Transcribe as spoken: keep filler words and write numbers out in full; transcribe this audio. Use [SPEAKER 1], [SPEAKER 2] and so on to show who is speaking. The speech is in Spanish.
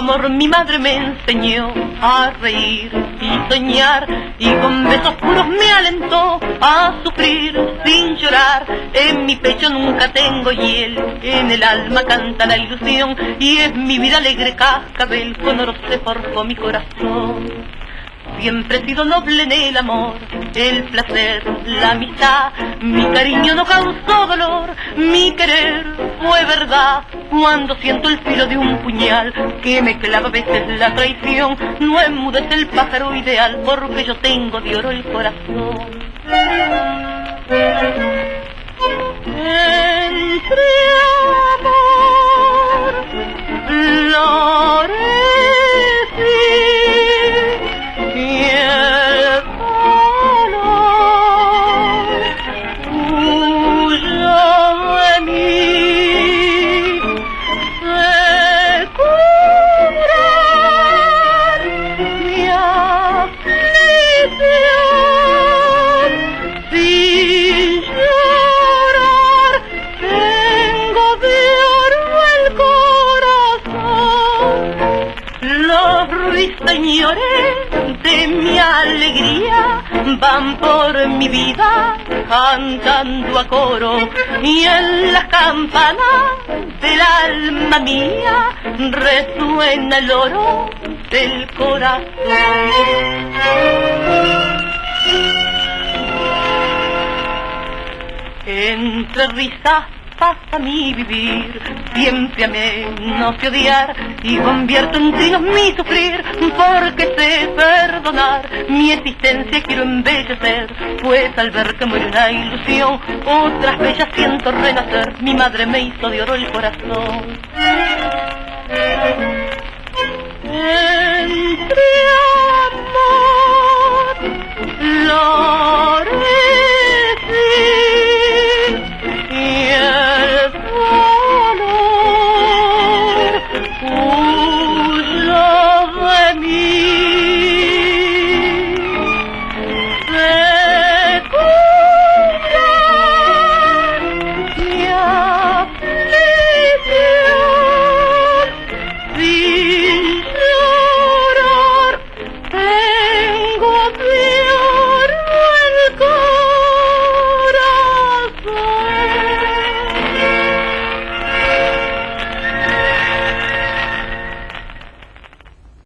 [SPEAKER 1] amor mi madre me enseñó a reír y soñar, y con besos puros me alentó a sufrir sin llorar. En mi pecho nunca tengo hiel, en el alma canta la ilusión, y es mi vida alegre cascabel, con oro se forjó mi corazón. Siempre he sido noble en el amor, el placer, la amistad. Mi cariño no causó dolor, mi querer fue verdad. Cuando siento el filo de un puñal que me clava a veces la traición, no enmudece el pájaro ideal, porque yo tengo de oro el corazón. Entre amor, florecí, y el dolor huyo de mí, se cubrirá mi aflicción. Si llorar tengo de oro el corazón, los ruiseñores de mi alegría van por mi vida cantando a coro, y en las campanas del alma mía resuena el oro del corazón. Entre risas pasa mi vivir, siempre amé, no sé odiar, y convierto en tríos mi sufrir, porque sé perdonar. Mi existencia quiero embellecer, pues al ver que muere una ilusión, otras bellas siento renacer. Mi madre me hizo de oro el corazón. Entre